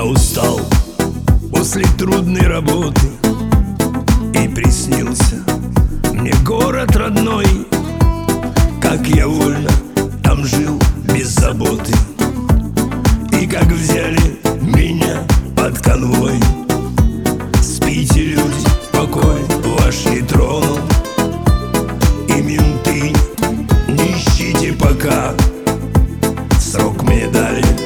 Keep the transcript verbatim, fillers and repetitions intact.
Я устал после трудной работы, и приснился мне город родной. Как я вольно там жил без заботы, и как взяли меня под конвой. Спите, люди, покой ваш не тронул, и менты не ищите пока. Срок мне дали